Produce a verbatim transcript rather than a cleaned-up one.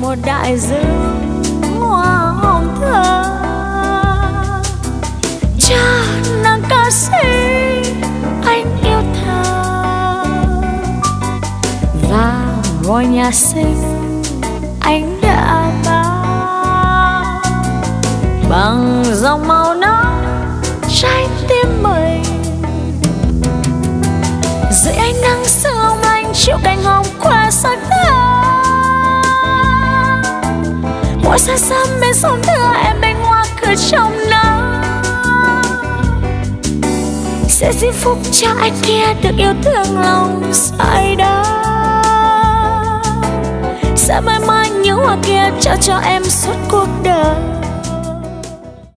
một đại dương hoa hồng thơ. Cha nàng ca sĩ anh yêu thơ, và ngôi nhà xinh anh đã bao bằng dòng màu nắng trái tim mình. Dưới ánh nắng sương anh chịu cành hồng qua sắc thơ. Mỗi sáng sớm bên xóm thưa em bên hoa cười trong nắng, sẽ xin phúc cho anh kia được yêu thương lòng say đắm. Sẽ mãi mãi những hoa kia trao cho em suốt cuộc đời.